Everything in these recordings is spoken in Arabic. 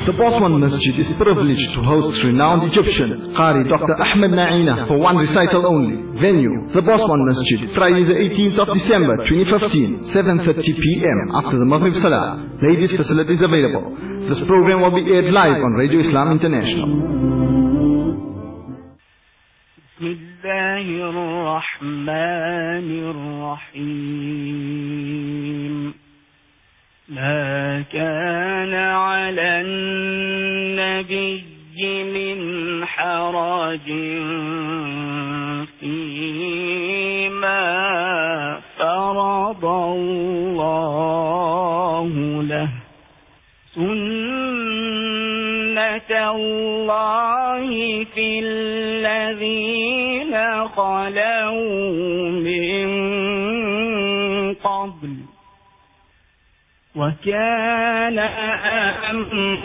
The Bosman Masjid is privileged to host renowned Egyptian Qari Dr. Ahmed Naina for one recital only. Venue, the Bosman Masjid, Friday the 18th of December 2015, 7:30 p.m. after the Maghrib Salah. Ladies facilities available. This program will be aired live on Radio Islam International. Bismillahirrahmanirrahim. ما كان على النبي من حرج فيما فرض الله له سنة الله في الذين خلوا من قبل وكان أمر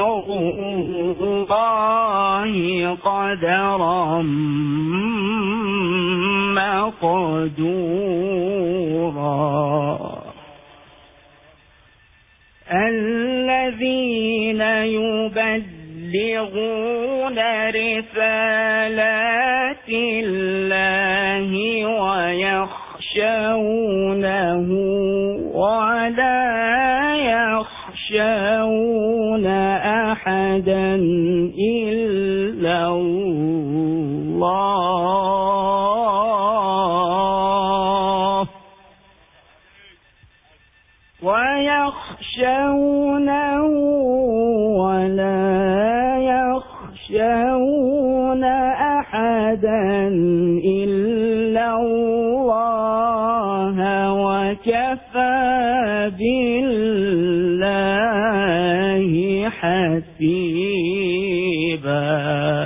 الله قدرا مقدورا الذين يبلغون رسالات الله ويخشونه ولا يخشون أحدا إلا الله ويخشونه ولا يخشون أحدا إلا الله وكفى بالله حسيبا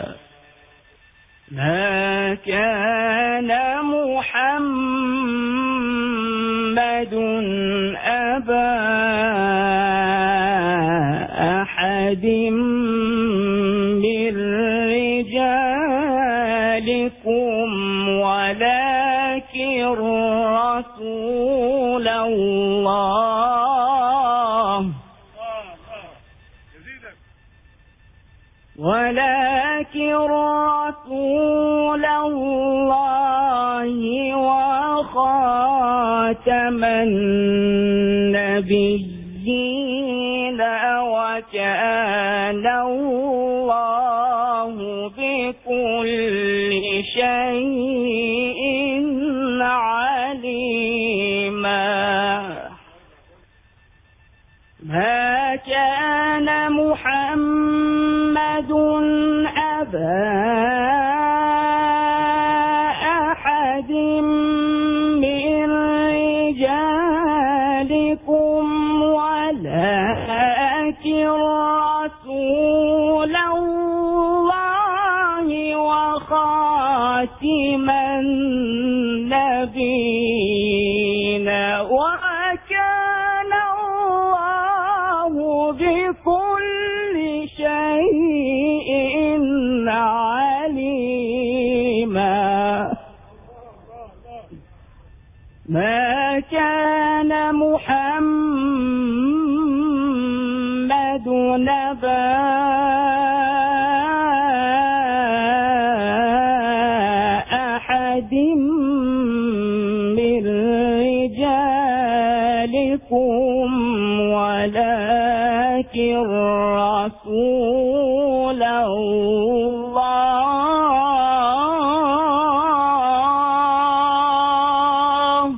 ما كان محمد أبا أحد من رجالكم ولكن رسول الله وخاتم النبيين وكان الله بكل شيء عليما ما كان محمد أبا أحد من رجالكم ولكن رسول الله وخاتم النبيين وكان الله بكل شيء عليما ما كان محمد أبا أحد من رجالكم ولكن رسول الله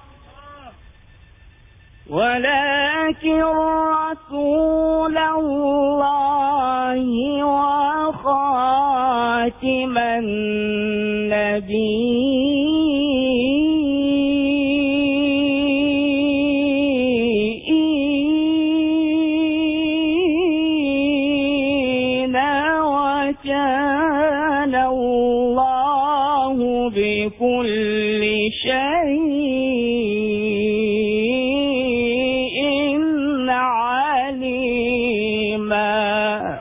وخاتم النبيين وكان الله بكل شيء عليما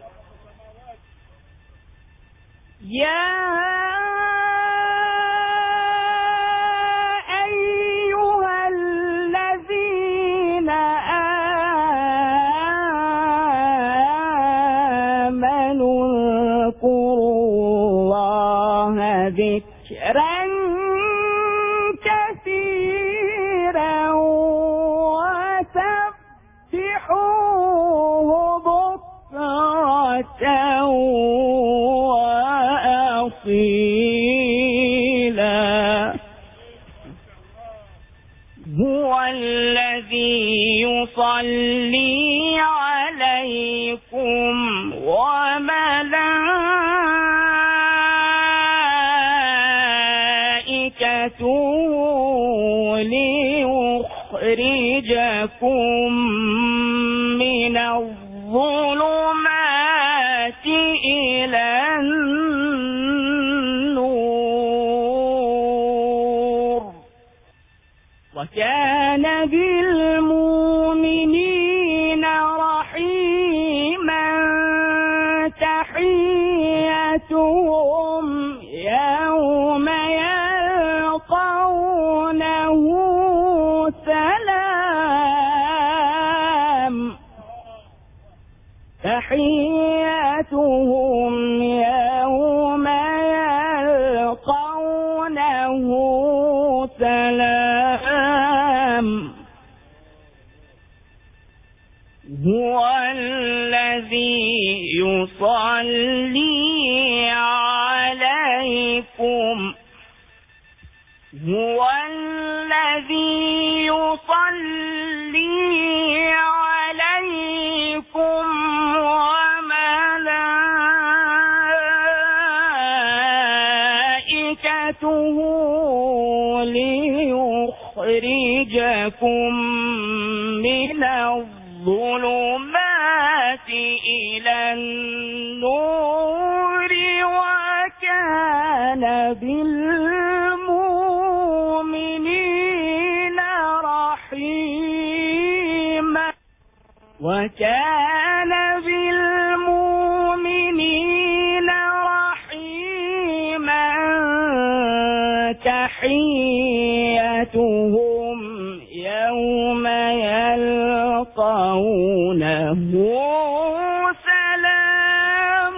يا أيها الذين وأصيلا هو الذي يصلي عليكم وملائكته ليخرجكم من الظلمات إلى النور وكان بالمؤمنين رحيما تحيتهم يوم يلقونه سلام تحيتهم يوم يلقونه سلام هو الذي يصلي عليكم هو الذي يصلي عليكم وملائكته ليخرجكم من الظلمات إلى النور وكان بالمؤمنين رحيما وكان بالمؤمنين رحيما تحيتهم يوم يلقونه سلام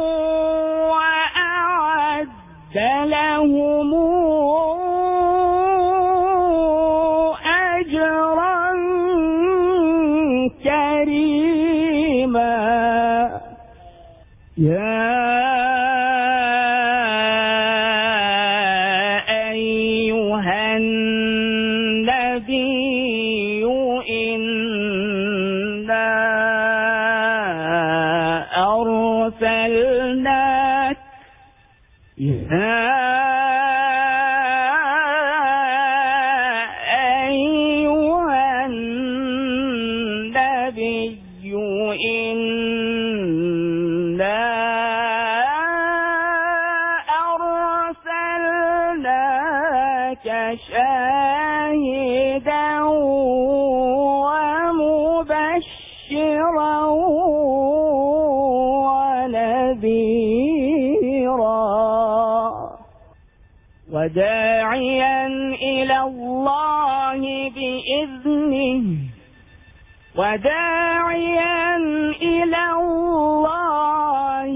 وأعد لهم أجرا كريما يا أيها النبي إنا أرسلناك أيها النبي إنا أرسلناك شاهدا ومبشرا ونذيرا وداعيا إلى الله بإذنه وداعيا إلى الله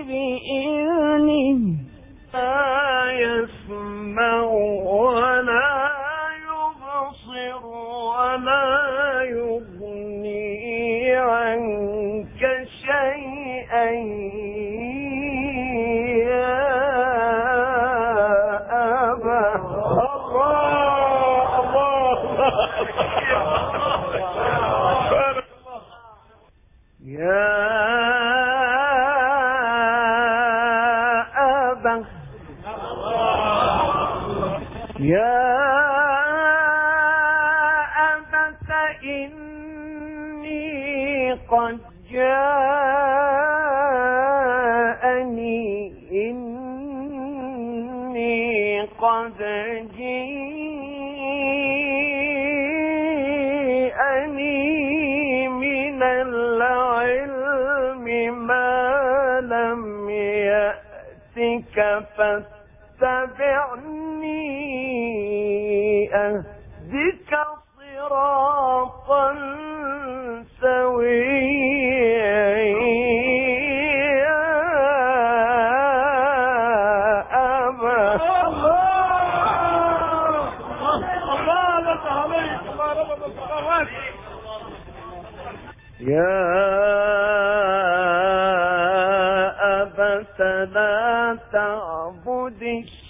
بإذنه لا يسمع ولا يبصر ولا يغني عنك شيئا يا أبا يا أبا يا أبت إني قد جاءني إني قد جاءني من العلم ما لم يأتك فاتبعني أهدك صراطا سويا يا أبا يا تعبد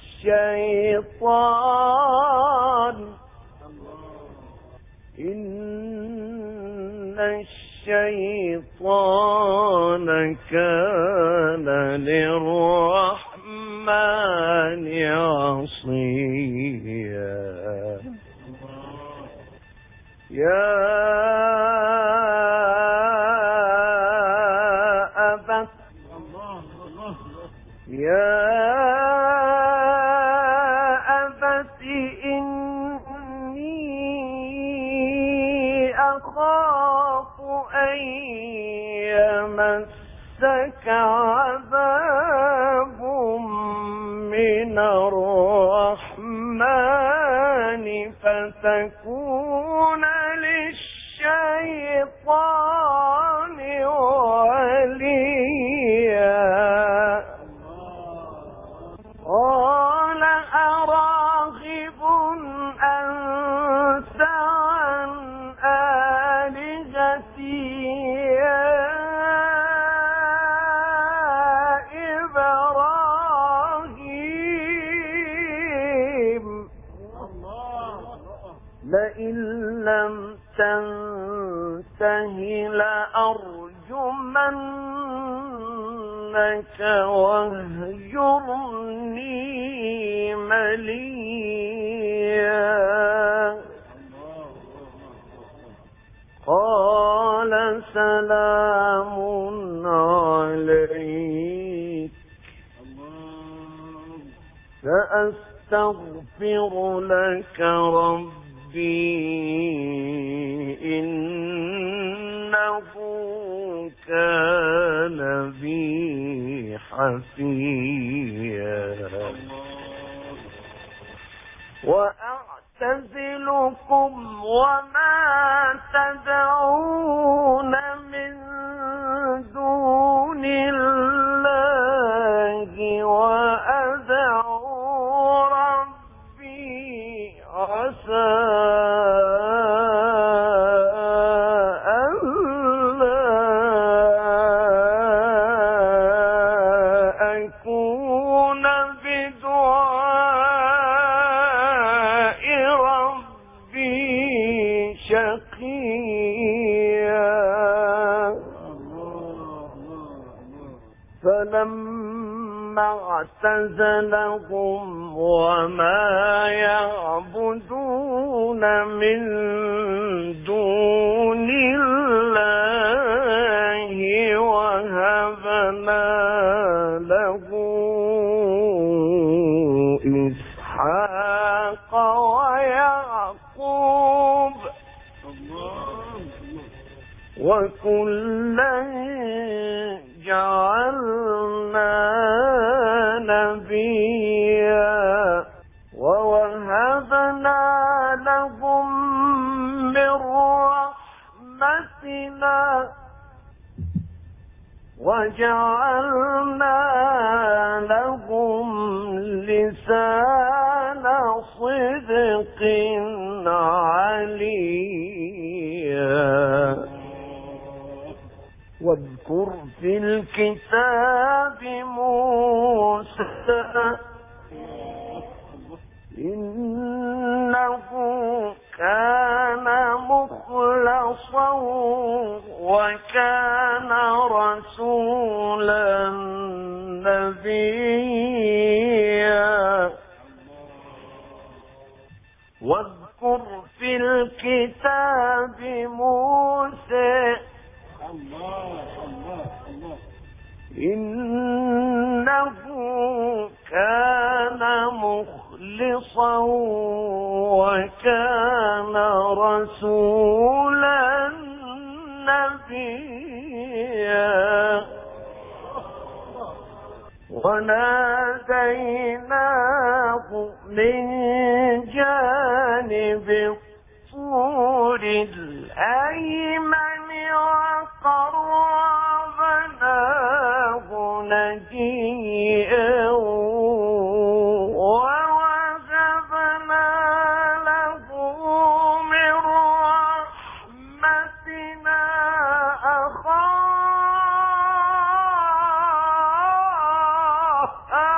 الشيطان إن الشيطان كان للرحمن عصيا يا أبت إني أخاف أن يمسك عذاب من الرحمن فتكون للشيطان وليا قال أراغب أنت عن آلهتي يا إبراهيم لئن لم تنته لأرجمنك واهجرني مليا قال سلام عليك سأستغفر لك ربي إنه كان بي حفيا وأعتزلكم وما تدعون من دون الله وأدعو ربي عسى فلما اعتزلهم وما يعبدون من دون الله وهبنا له إسحاق ويعقوب وكلا جعلنا نبيا ووهبنا لهم من رحمتنا وجعلنا لهم لسان صدق عليا واذكر في الكتاب موسى إنه كان مخلصا وكان رسولا نبيا واذكر في الكتاب موسى إنه كان مخلصا وكان رسولا نبيا وناديناه من جانب الطور الأيمن وقربناه نجيا ووهبنا له من رحمتنا أخاه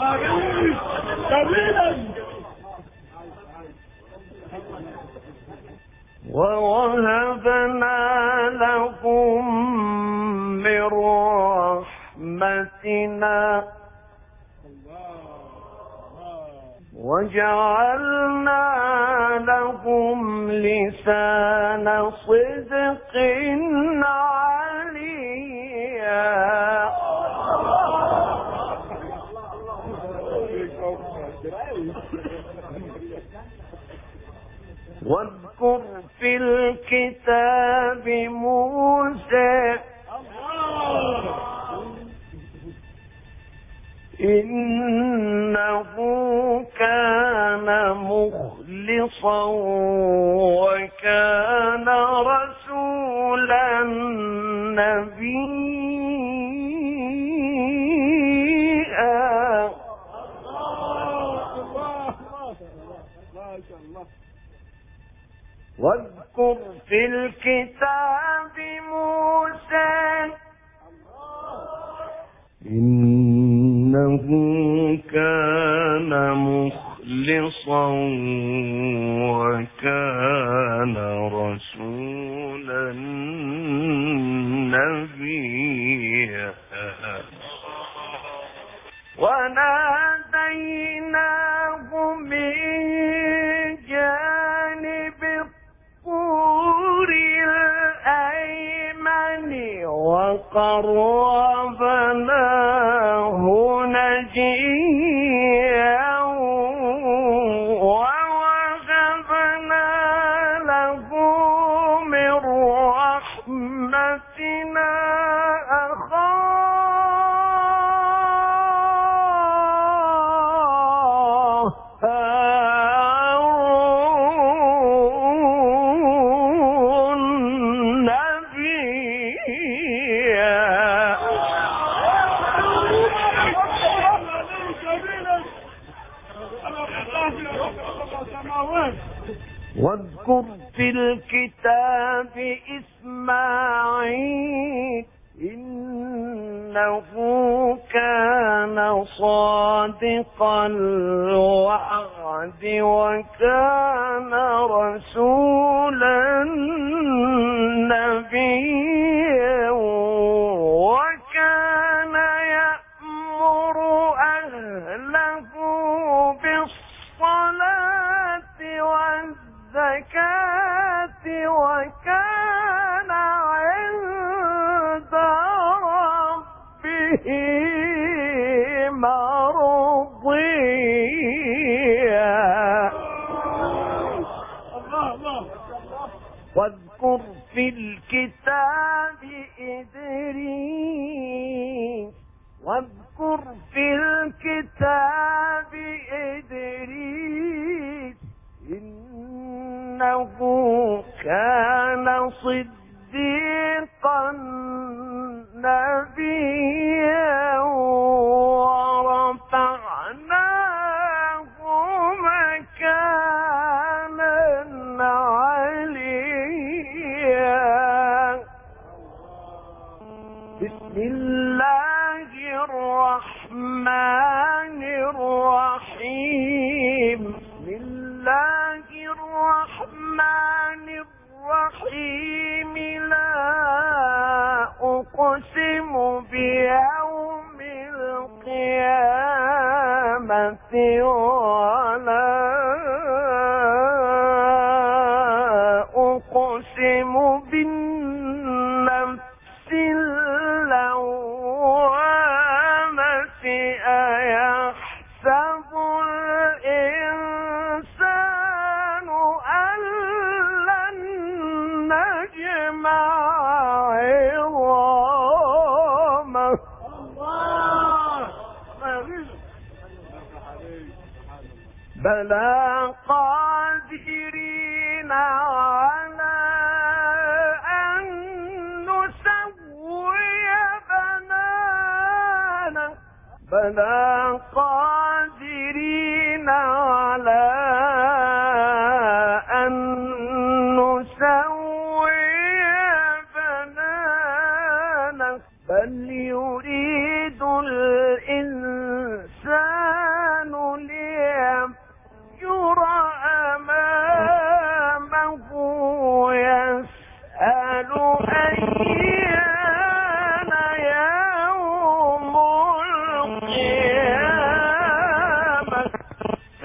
ووهبنا لهم من رحمتنا وجعلنا لهم لسان صدق عليا واذكر في الكتاب موسى إنه كان مخلصا وكان رسولا نبيا. واذكر في الكتاب موسى إنه كان مخلصا وكان رسولا نبيا. وناديناه من جانب الطور الأيمن وقربناه نجيا ووهبنا له من رحمتنا أخاه هارون نبيا. واذكر في الكتاب إسماعيل إنه كان صادق الوعد وكان رسولا نبيا وكان يأمر أهله بالصلاة والزكاة وكان عند ربه مرضيا. واذكر في الكتاب إدريس واذكر في الكتاب إدريس إنه كان صديقا نبيا ورفعناه مكانا عليا. بسم الله الرحمن الرحيم. بسم الله الرحمن الرحيم. لا أقسم بيوم القيامة ولا أقسم بالنفس اللوامة أيحسب الإنسان أن لن نجمع عظامه. بلى قادرين على أن نسوي بنانه. بلى قادرين على أن نسوي بنانه. بل يريد الإنسان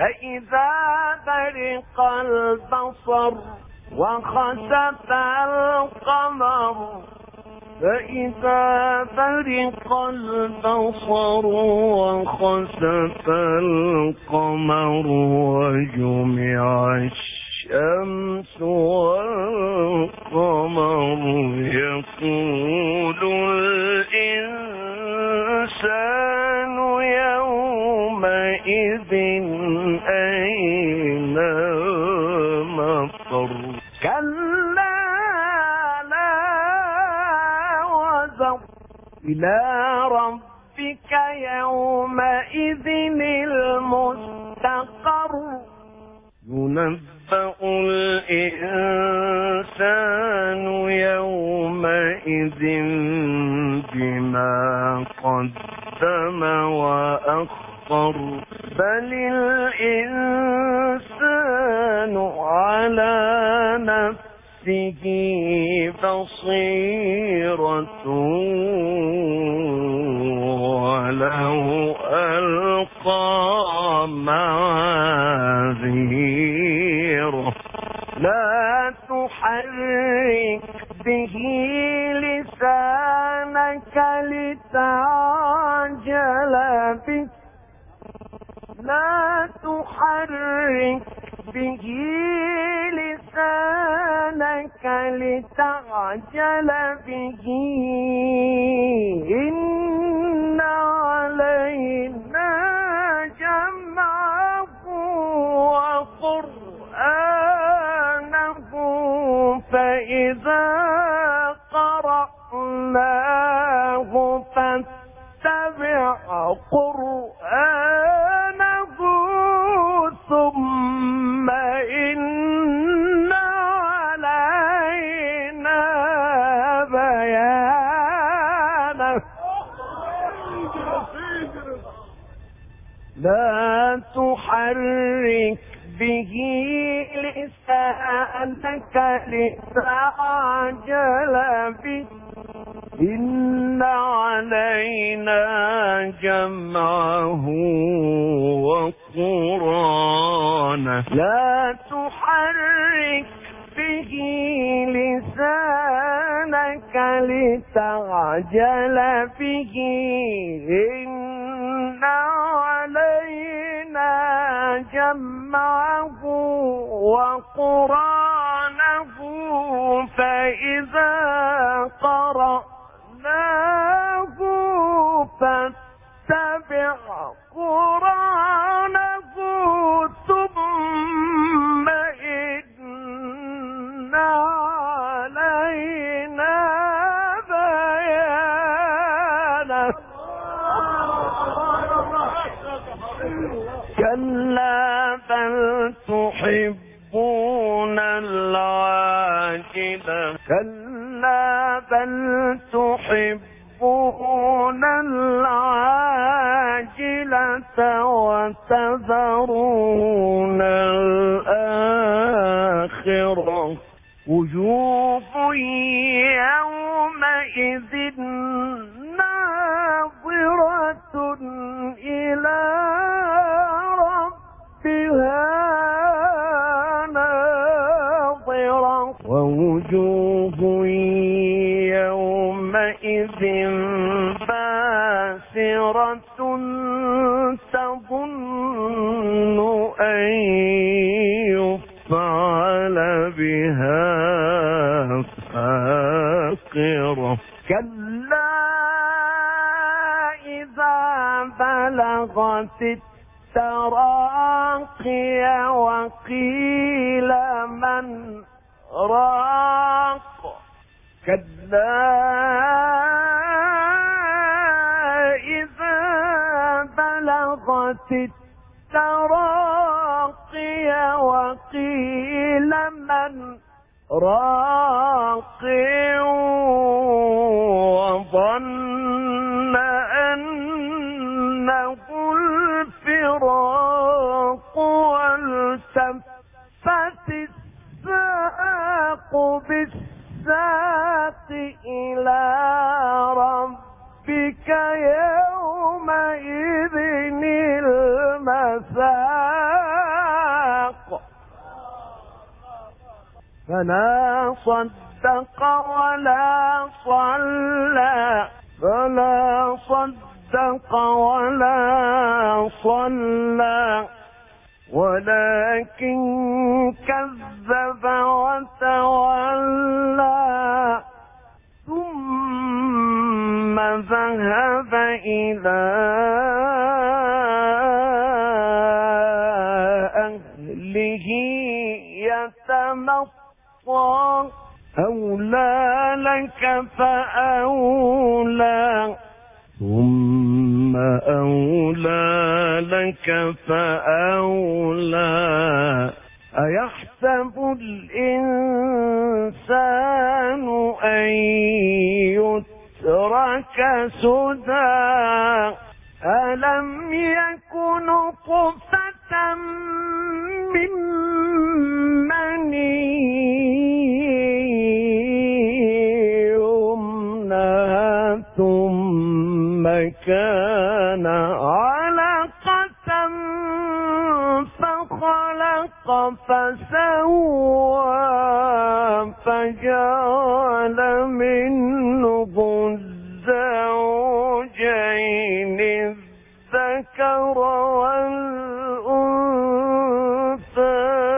فإذا برق البصر وخسف القمر فإذا برق البصر وخسف القمر وجمع الشمس والقمر يقول الإنسان يومئذ أين المفر كلا لا وزر إلى ربك يومئذ المستقر ينبأ الإنسان يومئذ بما قدم وأخر بل الإنسان على نفسه بصيرة ولو ألقى معاذيره لا تحرك به لسانك لتعجل به لا تحرك به لسانك لتعجل به إن علينا جمعه وقرآنه فإذا قرأناه فاتبع قرآنه ثم إن علينا بيانه لا تحرك به لسانك لتعجل به إن علينا جمعه وقرآنه لا تحرك به لسانك لتعجل به إن علينا جمعه وقرآنه فإذا قرأناه فاتبع قرآنه ثم إن علينا بيانه كلا بل تحبون العاجلة كلا بل تحبون العاجلة وتذرون الآخرة وجوه يومئذ ناظرة إلى ربها ناظرة ووجوه يومئذ باسرة تظن أن يفعل بها فاقرة كلا إذا بلغت التراقي وقيل من راق كلا إذا بلغت التراقي وقيل من راق وظن أنه الفراق والتفت الساق بالساق إلى ربك يومئذ المساق فلا صدق ولا صلى فلا صدق ولا صلى ولكن كذب وتولى ثم ذهب إلى أهله يتمطى أولى لك فأولى ثم أولى لك فأولى أيحسب الإنسان أن يترك سدى ألم يكن نطفة من مني يمنى ثم كان علقة فخلق فسوى فجعل منه الزوجين الذكر والأنثى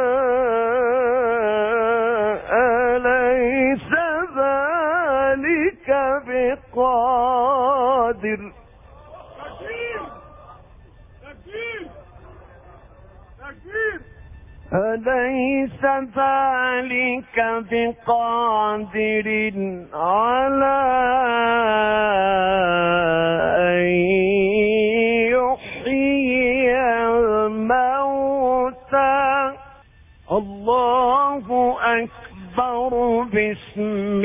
أليس ذلك بقادر أليس ذلك بقادر على أن يحيي الموتى الله أكبر بسم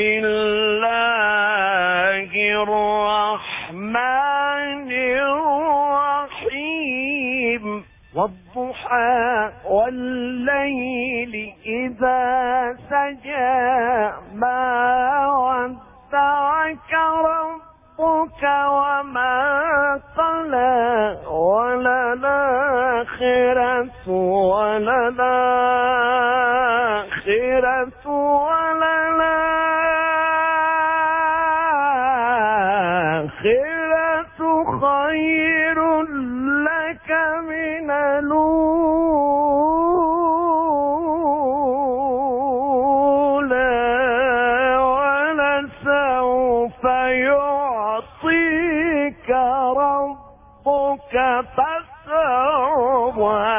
الله الرحمن الرحيم والضحى والليل إذا سجى ما ودعك ربك وما قلى وللآخرة خير لك من الأولى ولسوف يعطيك ربك فترضى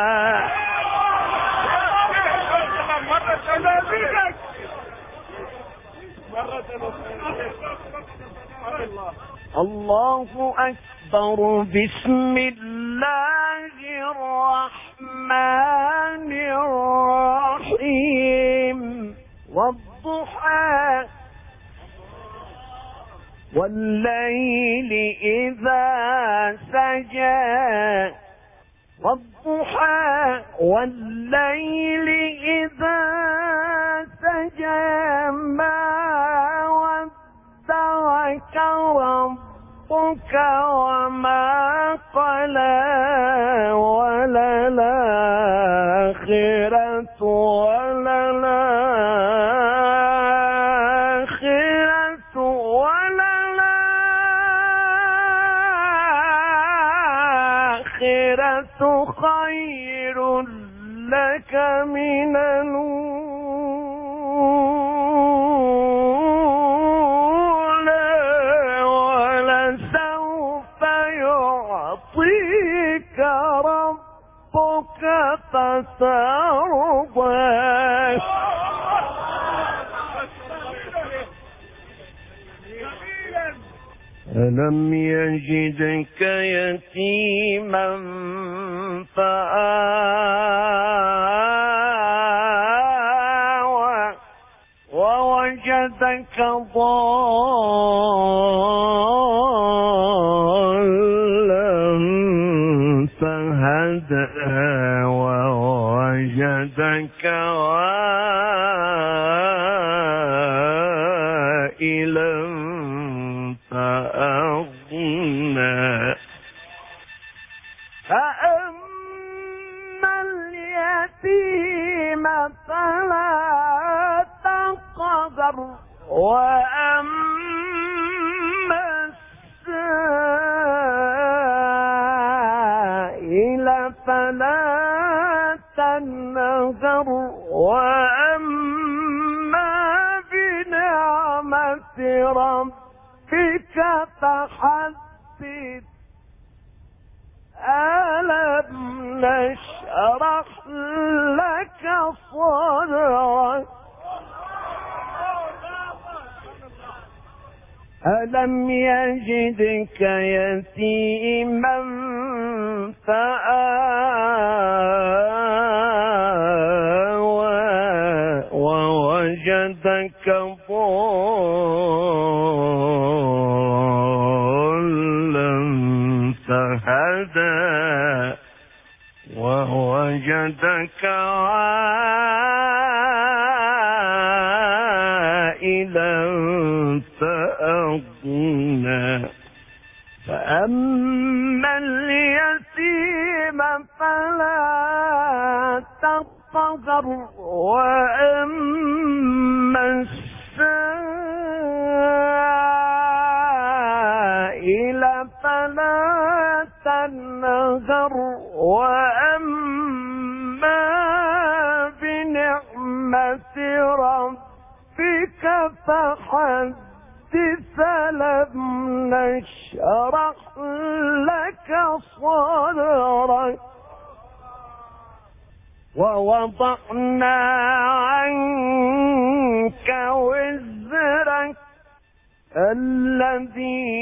الله أكبر بسم الله الرحمن الرحيم والضحى والليل إذا سجى والضحى والليل إذا سجى ما ودعك ربك وما قلى وللآخرة خير لك من الأولى ولسوف يعطيك ربك فترضى ألم يجدك يتيما فآوى ووجدك ضالا فهدى ووجدك عائلا فأغنى فأما اليتيم فلا تنتظر وأما السائل فلا تنهر وأما بنعمة ربك فحدث ألم نشرح لك صدرك ألم يجدك يتيما فآوى ووجدك ضالا فهدى ووجدك عائلا فأغنى فأما اليتيم فلا تقهر وأما السائل فلا تنهر وأما بنعمة ربك فحدث ألم نشرح لك صدرك ووضعنا عنك وزرك الذي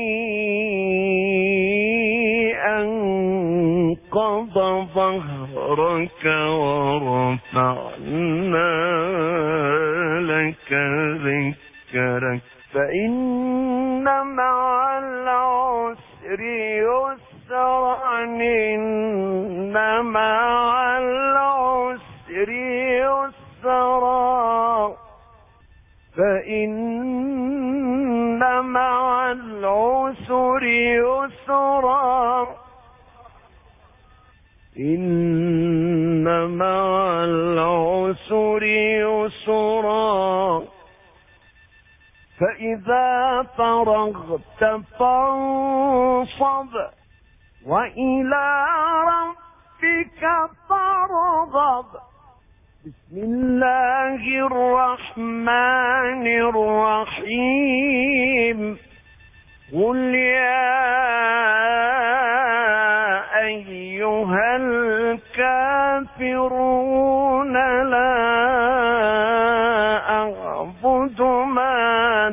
أنقض ظهرك ورفعنا لك ذكرك فإن مع العسر يسرا إن مع العسر يسرا فإن مع العسر يسرا إن مع العسر يسرا فإذا فرغت فانصب وإلى ربك فارغب بسم الله الرحمن الرحيم قل يا أيها الكافرون لا أعبد ما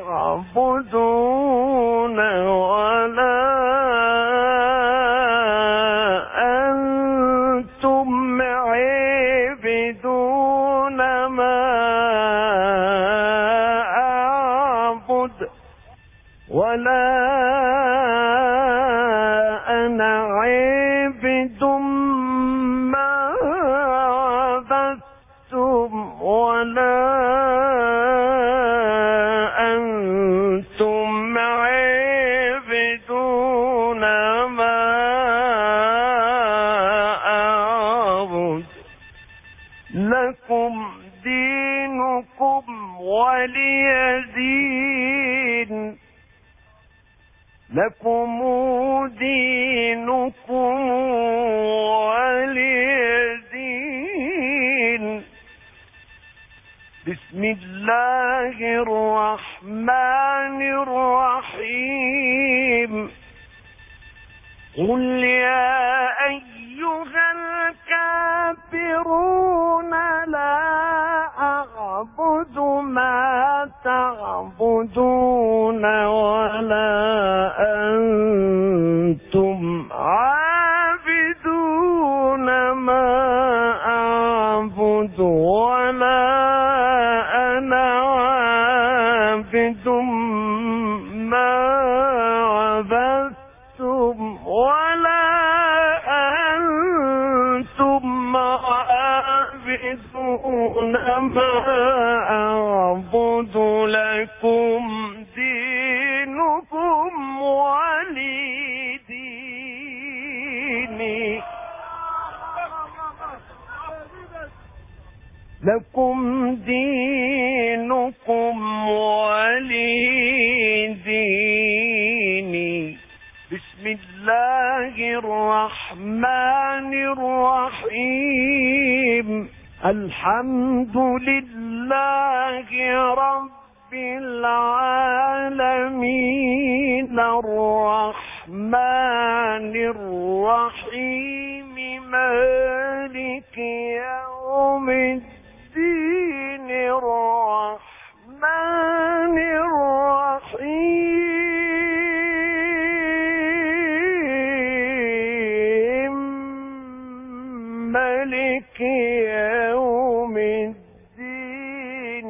تعبدون ولا أنتم عابدون ما أعبد ولا أنا عابد ما عبدتم ولا أنتم عابدون ما أعبد لكم دينكم ولي دين لكم دينكم ولي دين بسم الله الرحمن الرحيم قل يا أيها الكافرون لا أعبد ما تعبدون ولا أنتم عابدون ما أعبد ولا أنا عابد ما عبدتم ولا أنتم عابدون ما أعبد لكم دينكم ولي دين لكم دينكم ولي ديني. بسم الله الرحمن الرحيم. الحمد لله رب العالمين الرحمن الرحيم مالك يوم الدين الرحمن الرحيم مالك يوم الدين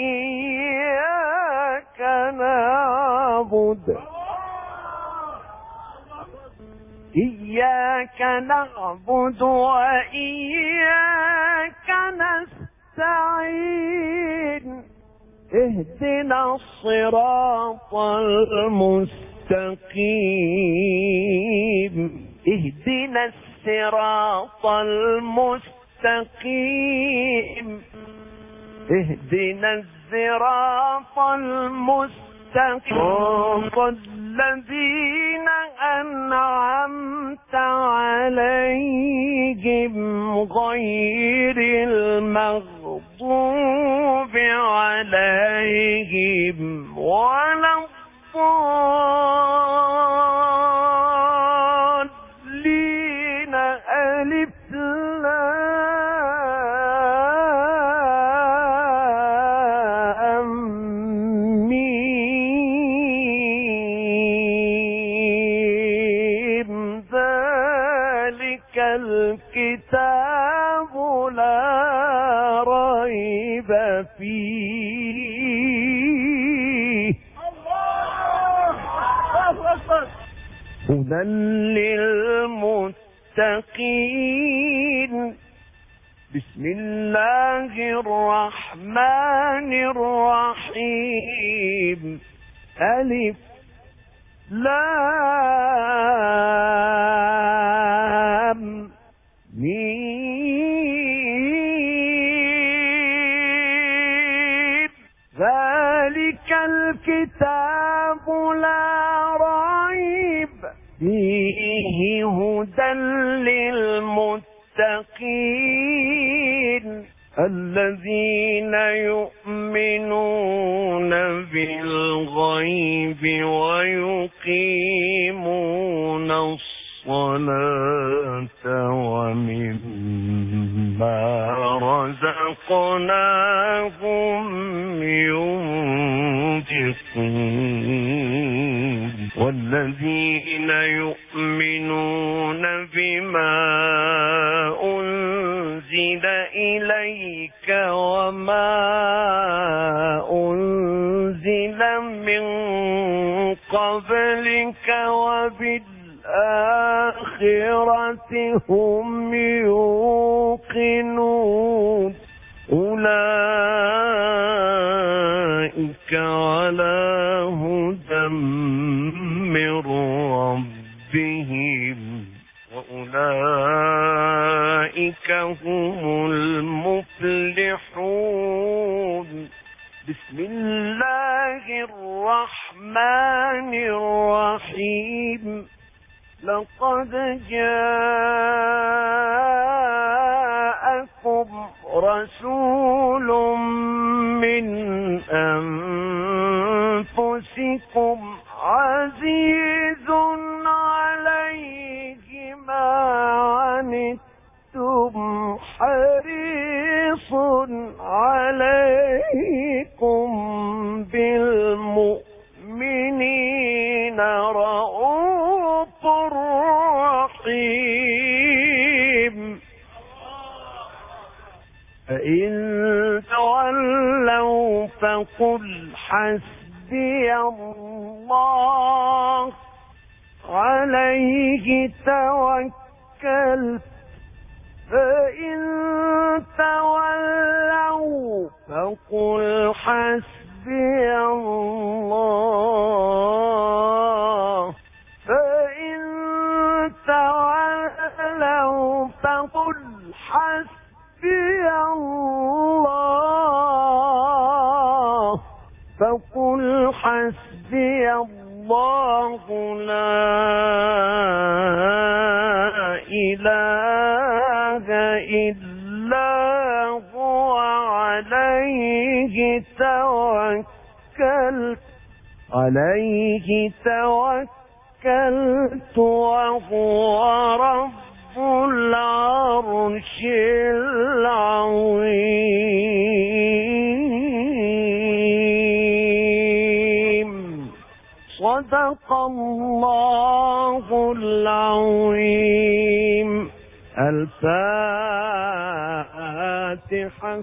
إياك نعبد وإياك نستعين. اهدنا الصراط المستقيم. اهدنا الصراط المستقيم. اهدنا الصراط المستقيم صراط الذين أنعمت عليهم غير المغضوب عليهم ولا الضالين. ألف الكتاب لا ريب فيه هدى للمتقين. بسم الله الرحمن الرحيم. ألف لام ميم. ذلك الكتاب لا ريب فيه هدى للمتقين الذين يؤمنون بالغيب ويقيمون الصلاة ومما رزقناهم ينفقون والذين يؤمنون بما أنزل إليك وما أنزل من قبلك وبالآخرة هم يوقنون أولئك على هدى من ربهم وأولئك هم المفلحون. بسم الله الرحمن الرحيم. لقد جاءكم رسول من أنفسكم عزيز عليه ما عنتم حريص عليكم بالمؤمنين رؤوف رحيم. فإن تولوا فقل حسبي الله عليه توكلت. فإن تولوا فقل حسبي الله. فإن تولوا فقل حسبي الله لا إله إلا هو عليه توكلت وهو رب العرش العظيم. صدق الله العظيم. الفاتحة.